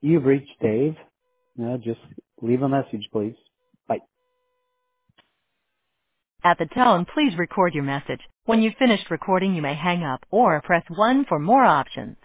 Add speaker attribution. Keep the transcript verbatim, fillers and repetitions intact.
Speaker 1: You've reached Dave. No, just leave a message, please. Bye.
Speaker 2: At the tone, please record your message. When you've finished recording, you may hang up or press one for more options.